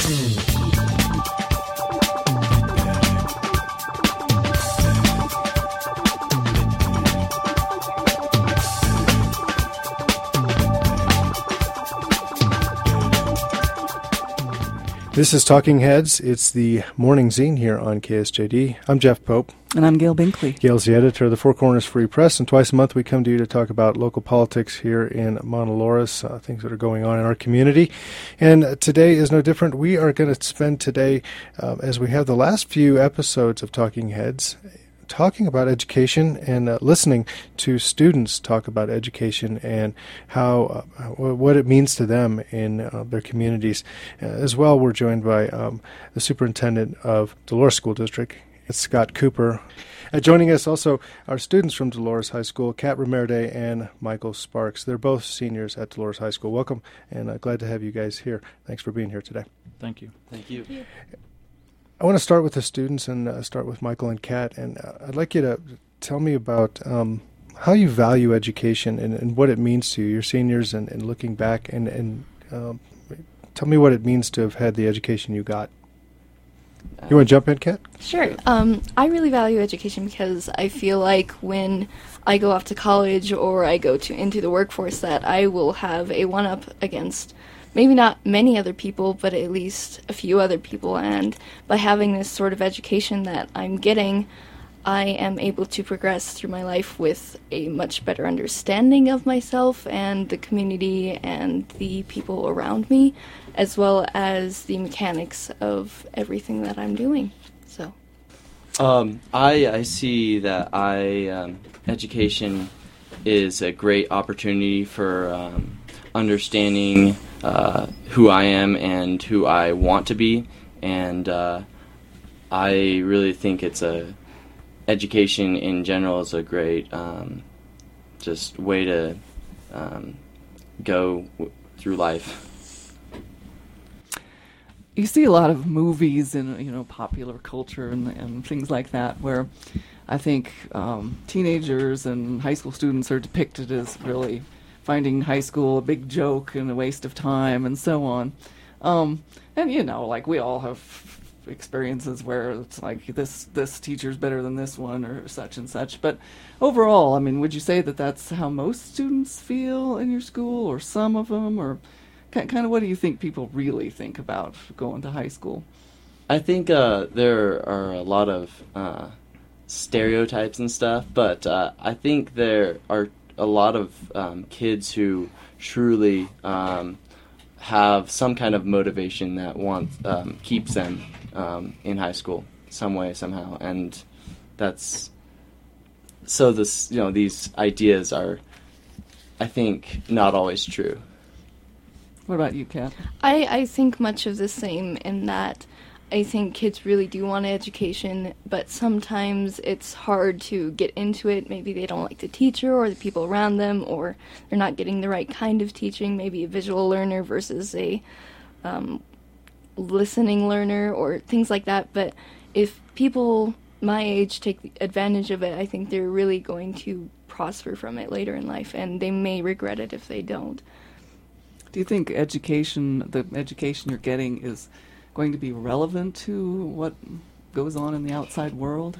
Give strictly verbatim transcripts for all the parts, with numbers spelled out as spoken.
This is Talking Heads. It's the morning zine here on K S J D. I'm Jeff Pope. And I'm Gail Binkley. Gail's the editor of the Four Corners Free Press, and twice a month we come to you to talk about local politics here in Montaloras, uh, things that are going on in our community. And uh, today is no different. We are going to spend today, uh, as we have the last few episodes of Talking Heads, talking about education and uh, listening to students talk about education and how uh, what it means to them in uh, their communities. Uh, as well, we're joined by um, the superintendent of Dolores School District, it's Scott Cooper. Uh, joining us also are students from Dolores High School, Kat Romerde and Michael Sparks. They're both seniors at Dolores High School. Welcome, and uh, glad to have you guys here. Thanks for being here today. Thank you. Thank you. Thank you. I want to start with the students and uh, start with Michael and Kat, and uh, I'd like you to tell me about um, how you value education and, and what it means to you. You're seniors, and, and looking back, and, and um, tell me what it means to have had the education you got. You want to jump in, Kat? Sure. Um, I really value education because I feel like when I go off to college or I go to into the workforce that I will have a one-up against maybe not many other people, but at least a few other people. And by having this sort of education that I'm getting, I am able to progress through my life with a much better understanding of myself and the community and the people around me, as well as the mechanics of everything that I'm doing. So, um, I I see that I um, education is a great opportunity for um, understanding uh, who I am and who I want to be, and uh, I really think it's a education in general is a great um, just way to um, go w- through life. You see a lot of movies and, you know, popular culture and, and things like that where I think um, teenagers and high school students are depicted as really finding high school a big joke and a waste of time and so on. Um, and, you know, like we all have experiences where it's like this this teacher's better than this one or such and such. But overall, I mean, would you say that that's how most students feel in your school, or some of them, or kind of what do you think people really think about going to high school? I think uh, there are a lot of uh, stereotypes and stuff, but uh, I think there are a lot of um, kids who truly um, have some kind of motivation that wants um, keeps them um, in high school some way somehow, and that's so this you know these ideas are, I think, not always true. What about you, Kat? I, I think much of the same in that I think kids really do want education, but sometimes it's hard to get into it. Maybe they don't like the teacher or the people around them, or they're not getting the right kind of teaching, maybe a visual learner versus a um, listening learner or things like that. But if people my age take advantage of it, I think they're really going to prosper from it later in life, and they may regret it if they don't. Do you think education, the education you're getting, is going to be relevant to what goes on in the outside world?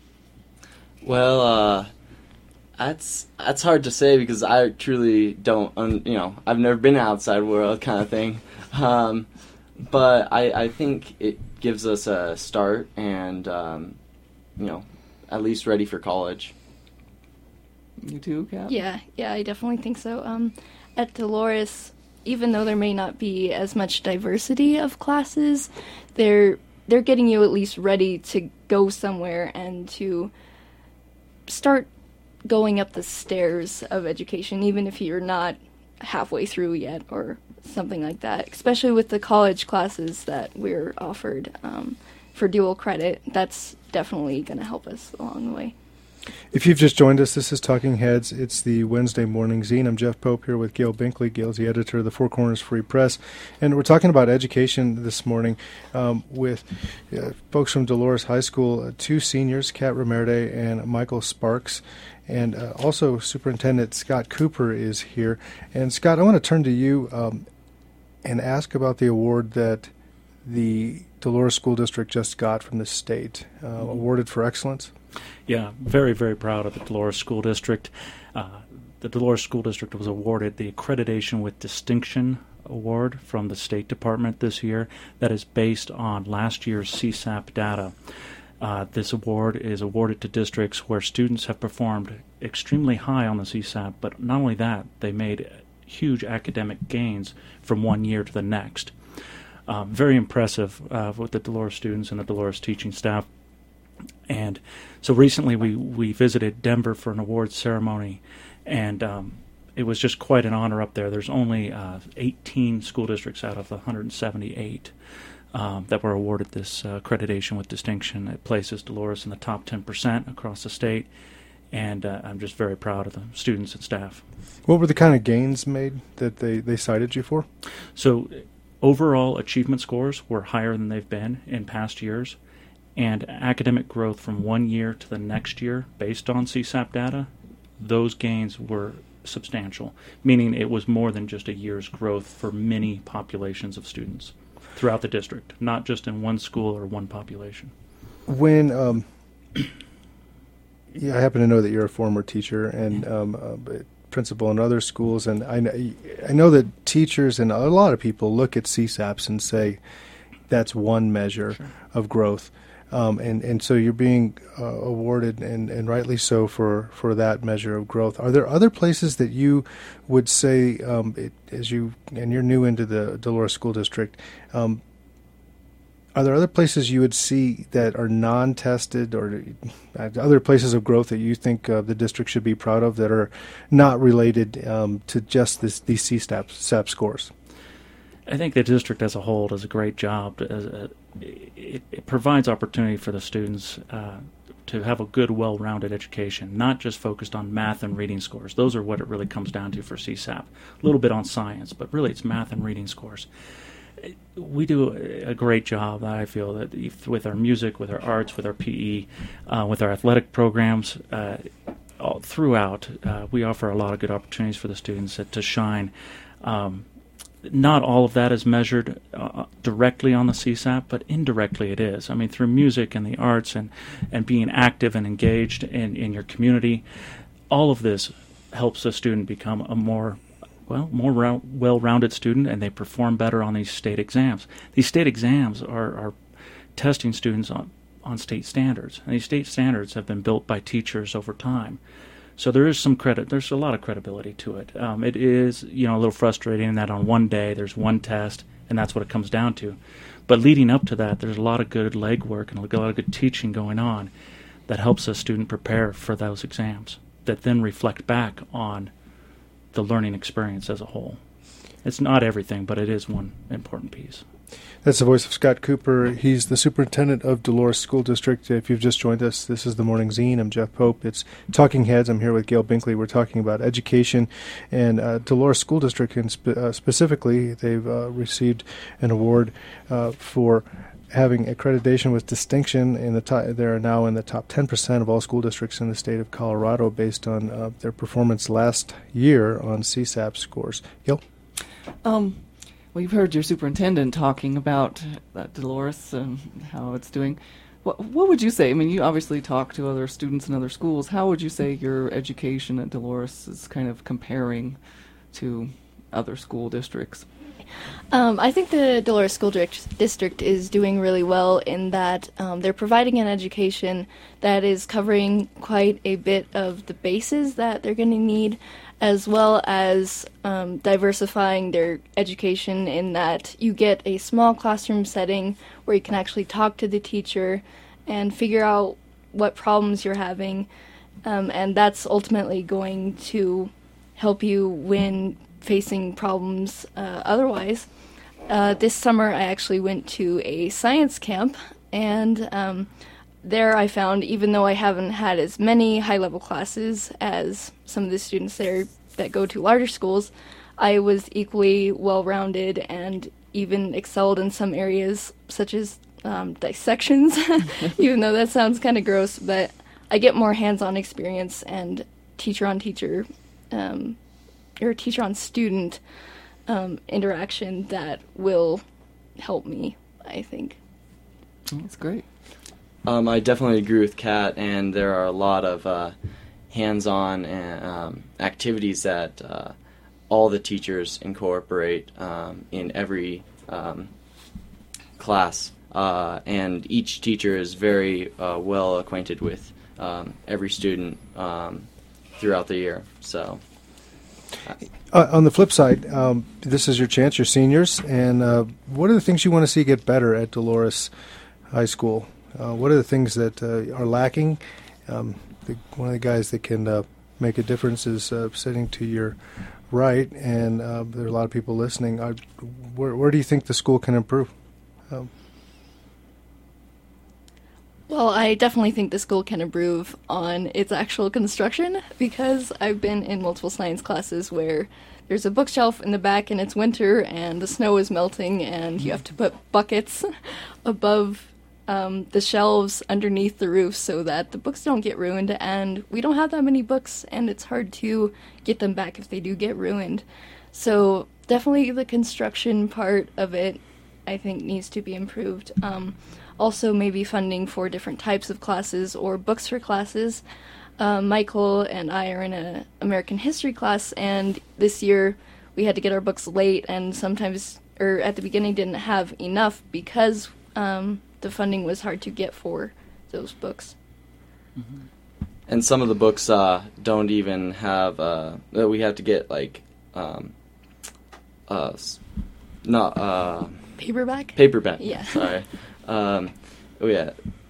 Well, uh, that's that's hard to say because I truly don't, un, you know, I've never been outside world kind of thing. Um, but I, I think it gives us a start and, um, you know, at least ready for college. You too, Kat? Yeah, yeah, I definitely think so. Um, at Dolores, even though there may not be as much diversity of classes, they're they're getting you at least ready to go somewhere and to start going up the stairs of education, even if you're not halfway through yet or something like that. Especially with the college classes that we're offered um, for dual credit, that's definitely going to help us along the way. If you've just joined us, this is Talking Heads. It's the Wednesday morning zine. I'm Jeff Pope here with Gail Binkley. Gail's the editor of the Four Corners Free Press. And we're talking about education this morning um, with uh, folks from Dolores High School, uh, two seniors, Kat Romerde and Michael Sparks. And uh, also Superintendent Scott Cooper is here. And Scott, I want to turn to you um, and ask about the award that the Dolores School District just got from the state, uh, Mm-hmm. awarded for excellence. Yeah, very, very proud of the Dolores School District. Uh, the Dolores School District was awarded the Accreditation with Distinction Award from the State Department this year that is based on last year's C SAP data. Uh, this award is awarded to districts where students have performed extremely high on the C SAP, but not only that, they made huge academic gains from one year to the next. Um, very impressive uh, with the Dolores students and the Dolores teaching staff. And so recently we, we visited Denver for an awards ceremony, and um, it was just quite an honor up there. There's only uh, eighteen school districts out of the one hundred seventy-eight um, that were awarded this uh, accreditation with distinction. It places Dolores in the top ten percent across the state, and uh, I'm just very proud of the students and staff. What were the kind of gains made that they, they cited you for? So overall achievement scores were higher than they've been in past years, and academic growth from one year to the next year based on C SAP data, those gains were substantial, meaning it was more than just a year's growth for many populations of students throughout the district, not just in one school or one population. When um, yeah, I happen to know that you're a former teacher and um, uh, principal in other schools, and I know, I know that teachers and a lot of people look at C SAPs and say that's one measure Sure. of growth. Um, and, and so you're being uh, awarded, and, and rightly so, for, for that measure of growth. Are there other places that you would say, um, it, as you, and you're new into the Dolores School District, um, are there other places you would see that are non-tested, or other places of growth that you think uh, the district should be proud of that are not related um, to just this, these C SAP, SAP scores? I think the district as a whole does a great job. As a, it, it provides opportunity for the students uh, to have a good, well-rounded education, not just focused on math and reading scores. Those are what it really comes down to for C SAP. A little bit on science, but really it's math and reading scores. We do a great job, I feel, that if, with our music, with our arts, with our P E, uh, with our athletic programs, uh, all throughout. Uh, we offer a lot of good opportunities for the students to shine. Um, Not all of that is measured uh, directly on the C SAP, but indirectly it is. I mean, through music and the arts and, and being active and engaged in, in your community, all of this helps a student become a more, well, more rou- well-rounded student, and they perform better on these state exams. These state exams are, are testing students on, on state standards, and these state standards have been built by teachers over time. So there is some credit. There's a lot of credibility to it. Um, it is, you know, a little frustrating that on one day there's one test, and that's what it comes down to. But leading up to that, there's a lot of good legwork and a lot of good teaching going on that helps a student prepare for those exams that then reflect back on the learning experience as a whole. It's not everything, but it is one important piece. That's the voice of Scott Cooper. He's the superintendent of Dolores School District. If you've just joined us, this is the Morning Zine. I'm Jeff Pope. It's Talking Heads. I'm here with Gail Binkley. We're talking about education and uh, Dolores School District, and spe- uh, specifically, they've uh, received an award uh, for having accreditation with distinction. In the to- they're now in the top ten percent of all school districts in the state of Colorado based on uh, their performance last year on C SAP scores. Gail? Um, well, you've heard your superintendent talking about uh, Dolores and how it's doing. What, what would you say? I mean, you obviously talk to other students in other schools. How would you say your education at Dolores is kind of comparing to other school districts? Um, I think the Dolores School District, district is doing really well in that um, they're providing an education that is covering quite a bit of the bases that they're going to need, as well as um, diversifying their education in that you get a small classroom setting where you can actually talk to the teacher and figure out what problems you're having, um, and that's ultimately going to help you when facing problems uh, otherwise. Uh, this summer I actually went to a science camp, and um, there I found, even though I haven't had as many high-level classes as some of the students there that go to larger schools, I was equally well-rounded and even excelled in some areas such as um, dissections, even though that sounds kind of gross, but I get more hands-on experience and teacher-on-teacher um, or teacher-on-student um, interaction that will help me, I I think. That's great. Um, I definitely agree with Kat, and there are a lot of uh, hands-on and, um, activities that uh, all the teachers incorporate um, in every um, class, uh, and each teacher is very uh, well acquainted with um, every student um, throughout the year. So, Uh, on the flip side, um, this is your chance, you're seniors, and uh, what are the things you want to see get better at Dolores High School? Uh, what are the things that uh, are lacking? Um, the, one of the guys that can uh, make a difference is uh, sitting to your right, and uh, there are a lot of people listening. Uh, where, where do you think the school can improve? Um, Well, I definitely think the school can improve on its actual construction, because I've been in multiple science classes where there's a bookshelf in the back and it's winter and the snow is melting and you have to put buckets above um, the shelves underneath the roof so that the books don't get ruined, and we don't have that many books and it's hard to get them back if they do get ruined. So definitely the construction part of it, I think, needs to be improved. Um, also maybe funding for different types of classes or books for classes. Uh, Michael and I are in an American history class, and this year we had to get our books late, and sometimes, or at the beginning, didn't have enough because um, the funding was hard to get for those books. Mm-hmm. And some of the books uh, don't even have, uh, we have to get like, um, uh, not, uh, Paperback? Paperback. Yeah. Sorry. Um, oh yeah.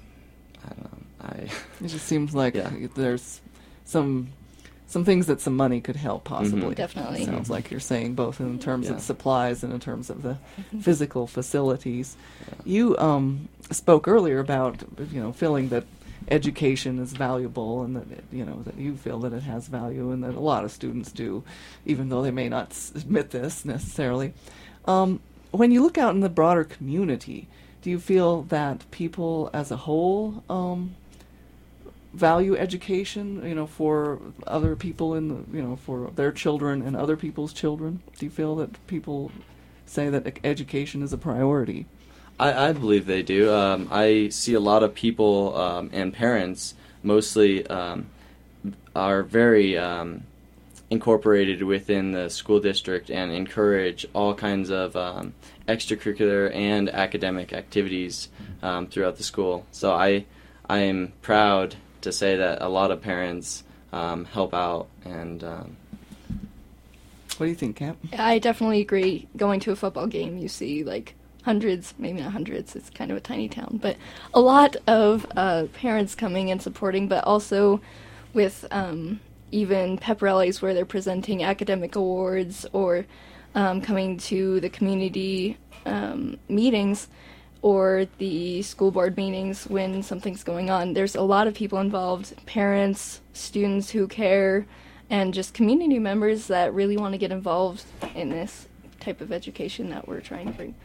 I don't know. I. It just seems like Yeah. there's some some things that some money could help possibly. Mhm. Definitely. It sounds like you're saying, both in terms Yeah. of supplies and in terms of the physical facilities. You um, spoke earlier about, you know, feeling that education is valuable, and that it, you know that you feel that it has value, and that a lot of students do, even though they may not s- admit this necessarily. Um, when you look out in the broader community, do you feel that people as a whole um, value education, you know, for other people in the, you know, for their children and other people's children? Do you feel that people say that e- education is a priority? I, I believe they do. Um, I see a lot of people um, and parents mostly um, are very um, incorporated within the school district and encourage all kinds of um, extracurricular and academic activities um, throughout the school. So I I am proud to say that a lot of parents um, help out. And um, What do you think, Cap? I definitely agree. Going to a football game, you see like hundreds, maybe not hundreds, it's kind of a tiny town, but a lot of uh, parents coming and supporting, but also with um, even pep rallies where they're presenting academic awards, or um, coming to the community um, meetings or the school board meetings when something's going on. There's a lot of people involved, parents, students who care, and just community members that really want to get involved in this type of education that we're trying to bring.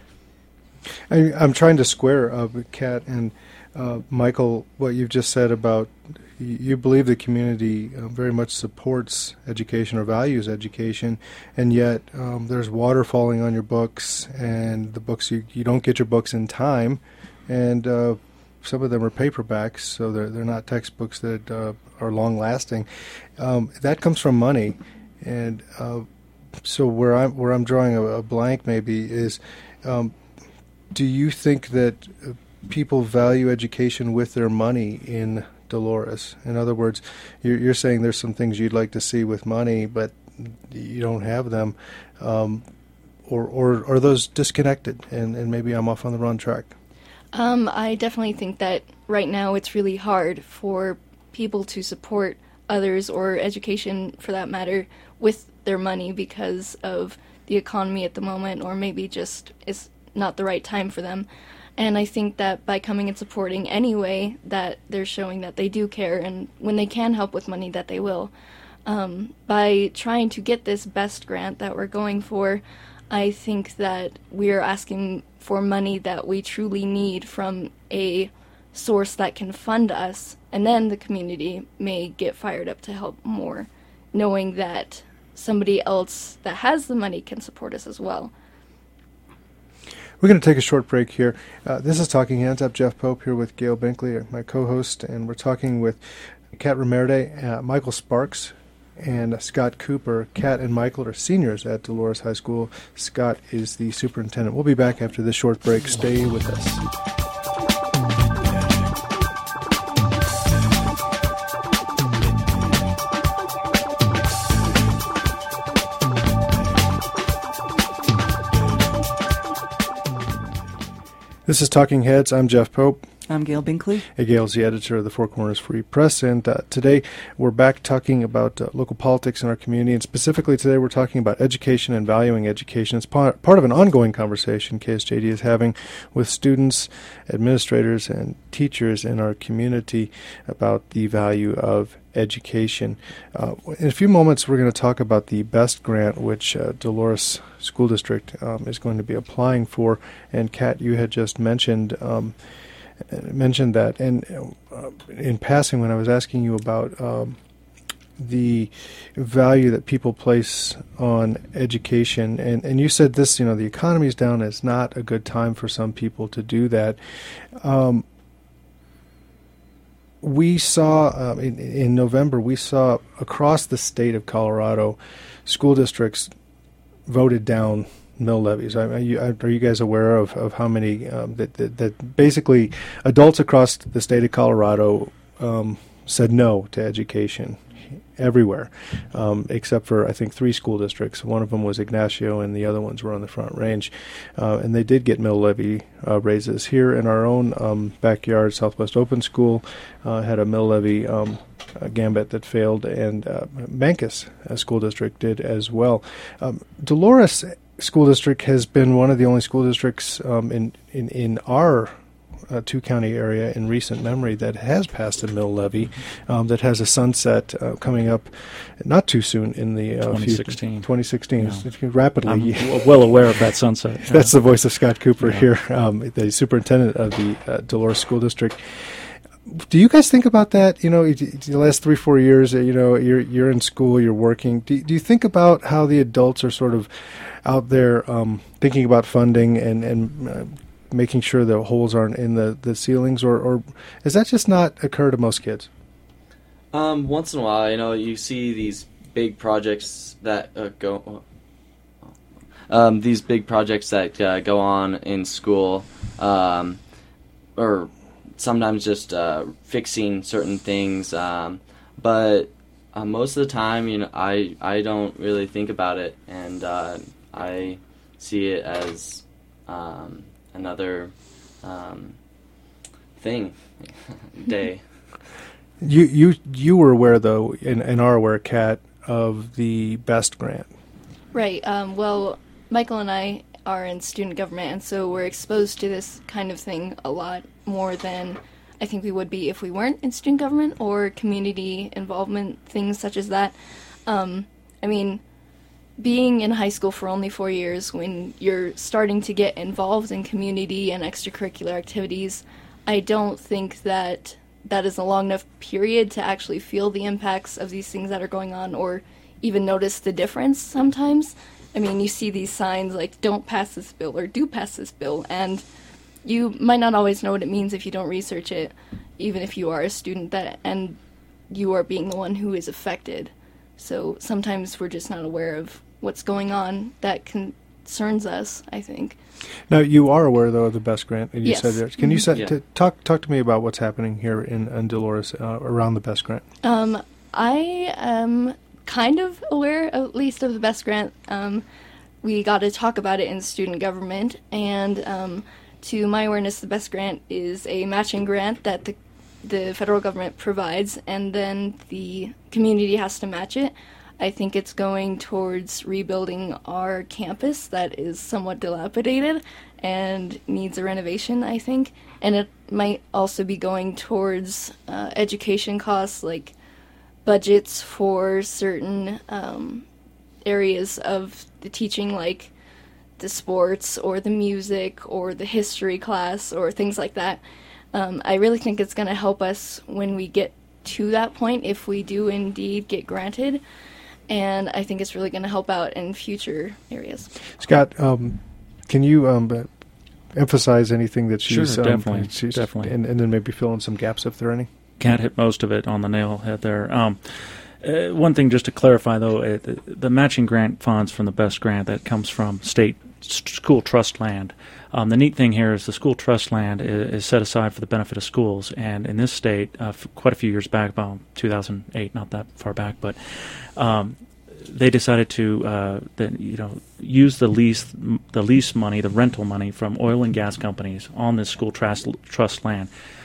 I, I'm trying to square, uh, Kat and uh, Michael, what you've just said about you, you believe the community uh, very much supports education or values education, and yet um, there's water falling on your books, and the books you, you don't get your books in time, and uh, some of them are paperbacks, so they're they're not textbooks that uh, are long lasting. Um, that comes from money, and uh, so where I'm where I'm drawing a, a blank maybe is. Um, Do you think that uh, people value education with their money in Dolores? In other words, you're, you're saying there's some things you'd like to see with money, but you don't have them, um, or, or are those disconnected? And, and maybe I'm off on the wrong track. Um, I definitely think that right now it's really hard for people to support others, or education for that matter, with their money because of the economy at the moment, or maybe just it's not the right time for them. And I think that by coming and supporting anyway, that they're showing that they do care, and when they can help with money, that they will. Um, by trying to get this BEST grant that we're going for, I think that we're asking for money that we truly need from a source that can fund us, and then the community may get fired up to help more, knowing that somebody else that has the money can support us as well. We're going to take a short break here. Uh, this is Talking Heads. I'm Jeff Pope here with Gail Binkley, my co-host, and we're talking with Kat Romerde, uh, Michael Sparks, and Scott Cooper. Kat and Michael are seniors at Dolores High School. Scott is the superintendent. We'll be back after this short break. Stay with us. This is Talking Heads. I'm Jeff Pope. I'm Gail Binkley. Hey, Gail's the editor of the Four Corners Free Press, and uh, today we're back talking about uh, local politics in our community, and specifically today we're talking about education and valuing education. It's part, part of an ongoing conversation K S J D is having with students, administrators, and teachers in our community about the value of education. Uh, in a few moments, we're going to talk about the BEST grant, which uh, Dolores School District um, is going to be applying for. And Kat, you had just mentioned um, mentioned that, and uh, in passing, when I was asking you about um, the value that people place on education, and, and you said this, you know, the economy's down. It's not a good time for some people to do that. Um, We saw um, in, in November, we saw across the state of Colorado, school districts voted down mill levies. Are you, are you guys aware of, of how many um, that, that that basically adults across the state of Colorado um, said no to education everywhere, um, except for I think three school districts. One of them was Ignacio, and the other ones were on the Front Range, uh, and they did get mill levy uh, raises. Here in our own um, backyard, Southwest Open School uh, had a mill levy um, a gambit that failed, and uh, Mancos uh, School District did as well. Um, Dolores School District has been one of the only school districts um, in, in in our Uh, two-county area in recent memory that has passed a mill levy, um, that has a sunset uh, coming up not too soon in the uh, twenty sixteen. Few, twenty sixteen, Yeah. It's rapidly. I'm w- well aware of that sunset. That's the voice of Scott Cooper Yeah. here, um, the superintendent of the uh, Dolores School District. Do you guys think about that? You know, the last three, four years, uh, you know, you're you're in school, you're working. Do, do you think about how the adults are sort of out there um, thinking about funding and and uh, making sure the holes aren't in the, the ceilings, or, or does that just not occur to most kids? Um, once in a while, you know, you see these big projects that uh, go, um, these big projects that uh, go on in school, um, or sometimes just uh, fixing certain things. Um, but uh, most of the time, you know, I I don't really think about it, and uh, I see it as um, another um, thing day. You you you were aware, though, and, and are aware, Kat, of the BEST grant. Right. Um, well, Michael and I are in student government, and so we're exposed to this kind of thing a lot more than I think we would be if we weren't in student government or community involvement, things such as that. Um, I mean, being in high school for only four years, when you're starting to get involved in community and extracurricular activities, I don't think that that is a long enough period to actually feel the impacts of these things that are going on, or even notice the difference sometimes. I mean, you see these signs like, don't pass this bill, or do pass this bill, and you might not always know what it means if you don't research it, even if you are a student that and you are being the one who is affected. So sometimes we're just not aware of what's going on that concerns us, I think. Now, you are aware, though, of the BEST grant, and you Yes. said that. Can you Mm-hmm. say, Yeah. to talk talk to me about what's happening here in, in Dolores uh, around the BEST grant? Um, I am kind of aware, at least, of the BEST grant. Um, we got to talk about it in student government, and um, to my awareness, the BEST grant is a matching grant that the the federal government provides, and then the community has to match it. I think it's going towards rebuilding our campus that is somewhat dilapidated and needs a renovation, I think. And it might also be going towards uh, education costs, like budgets for certain um, areas of the teaching, like the sports or the music or the history class or things like that. Um, I really think it's going to help us when we get to that point, if we do indeed get granted. And I think it's really going to help out in future areas. Scott, um, can you um, emphasize anything that she's Sure, um, definitely, she's- definitely. and, and then maybe fill in some gaps if there are any. Kat hit most of it on the nail head there. Um, uh, one thing just to clarify, though, uh, the, the matching grant funds from the BEST grant, that comes from state s- school trust land. Um, the neat thing here is the school trust land is, is set aside for the benefit of schools, and in this state, uh, f- quite a few years back, about two thousand eight, not that far back, but um, they decided to uh, the, you know use the lease the lease money, the rental money from oil and gas companies on this school trust trust land,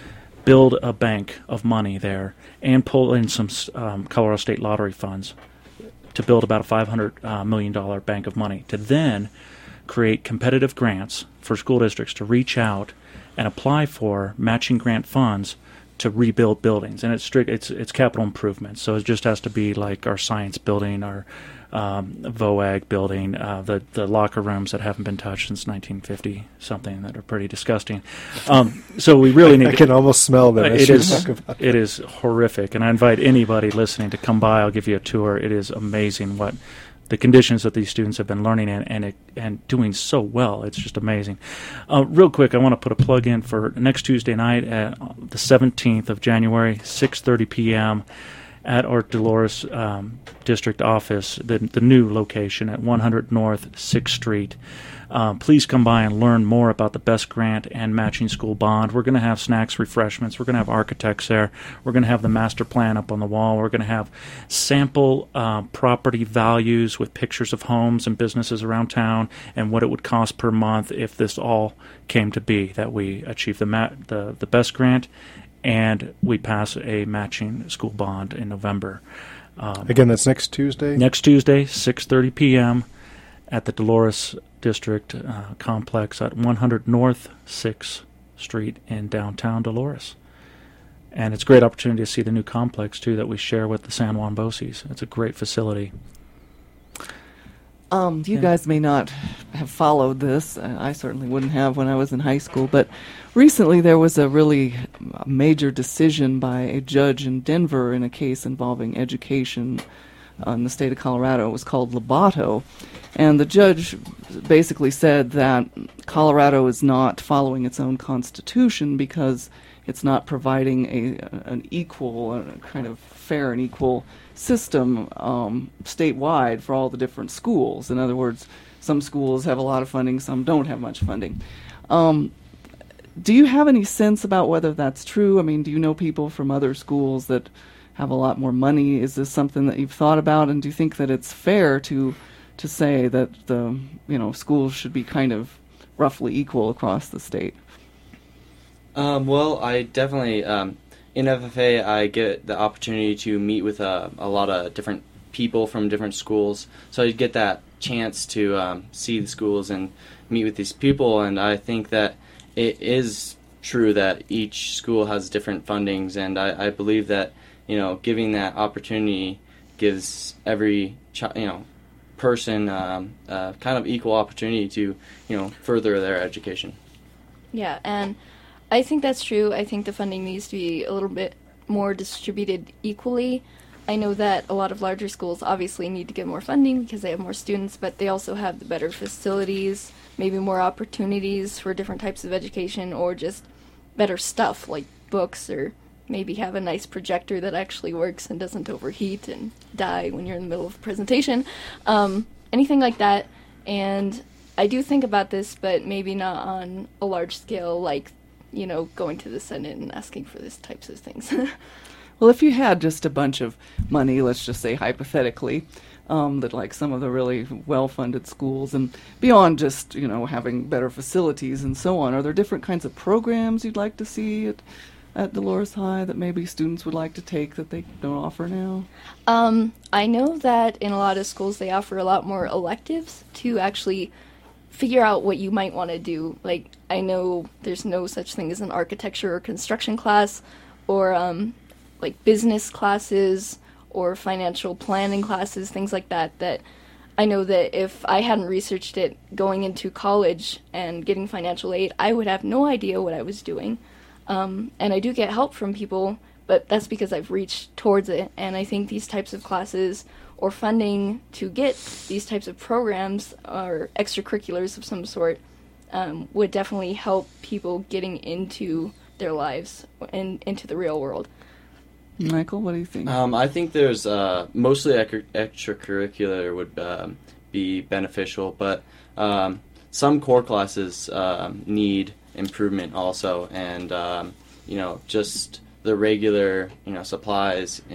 build a bank of money there, and pull in some um, Colorado State Lottery funds to build about a five hundred uh, million dollars bank of money, to then create competitive grants for school districts to reach out and apply for matching grant funds to rebuild buildings. And it's strict, it's it's capital improvements, so it just has to be like our science building, our um, V O A G building, uh, the the locker rooms that haven't been touched since nineteen fifty something, that are pretty disgusting. Um, so we really need. I can almost smell them. as It you is talk about it is horrific, and I invite anybody listening to come by. I'll give you a tour. It is amazing what the conditions that these students have been learning in, and it, and doing so well. It's just amazing. Uh, real quick, I want to put a plug in for next Tuesday night, at the seventeenth of January, six thirty p.m. at our Dolores um, district office, the, the new location at one hundred North sixth Street. Um, please come by and learn more about the BEST grant and matching school bond. We're going to have snacks, refreshments. We're going to have architects there. We're going to have the master plan up on the wall. We're going to have sample uh, property values with pictures of homes and businesses around town and what it would cost per month if this all came to be, that we achieve the ma- the, the BEST grant and we pass a matching school bond in November. Um, Again, that's next Tuesday. Next Tuesday, six thirty p.m. at the Dolores District uh, Complex at one hundred North sixth Street in downtown Dolores. And it's a great opportunity to see the new complex, too, that we share with the San Juan Boces. It's a great facility. Um, you Yeah. guys may not have followed this. Uh, I certainly wouldn't have when I was in high school. But recently there was a really major decision by a judge in Denver in a case involving education uh, in the state of Colorado. It was called Lobato. And the judge basically said that Colorado is not following its own constitution because it's not providing a an equal, a kind of fair and equal system um, statewide for all the different schools. In other words, some schools have a lot of funding, some don't have much funding. Um, do you have any sense about whether that's true? I mean, do you know people from other schools that have a lot more money? Is this something that you've thought about, and do you think that it's fair to to say that the you know schools should be kind of roughly equal across the state? Um, well, I definitely, um, in F F A, I get the opportunity to meet with uh, a lot of different people from different schools. So I get that chance to um, see the schools and meet with these people. And I think that it is true that each school has different fundings. And I, I believe that, you know, giving that opportunity gives every, chi- you know, person um, uh, kind of equal opportunity to, you know, further their education. Yeah, and I think that's true. I think the funding needs to be a little bit more distributed equally. I know that a lot of larger schools obviously need to get more funding because they have more students, but they also have the better facilities, maybe more opportunities for different types of education, or just better stuff like books, or maybe have a nice projector that actually works and doesn't overheat and die when you're in the middle of a presentation. Um, anything like that. And I do think about this, but maybe not on a large scale, like, you know, going to the Senate and asking for these types of things. Well, if you had just a bunch of money, let's just say hypothetically, um, that like some of the really well-funded schools, and beyond just, you know, having better facilities and so on, are there different kinds of programs you'd like to see at, at Dolores High that maybe students would like to take that they don't offer now? Um, I know that in a lot of schools they offer a lot more electives to actually figure out what you might want to do. Like, I know there's no such thing as an architecture or construction class, or um, like business classes or financial planning classes, things like that, that I know that if I hadn't researched it going into college and getting financial aid, I would have no idea what I was doing. Um, and I do get help from people, but that's because I've reached towards it. And I think these types of classes or funding to get these types of programs or extracurriculars of some sort um, would definitely help people getting into their lives and into the real world. Michael, what do you think? Um, I think there's uh, mostly ec- extracurricular would um, be beneficial, but um, some core classes um, need improvement also, and um, you know, just the regular you know supplies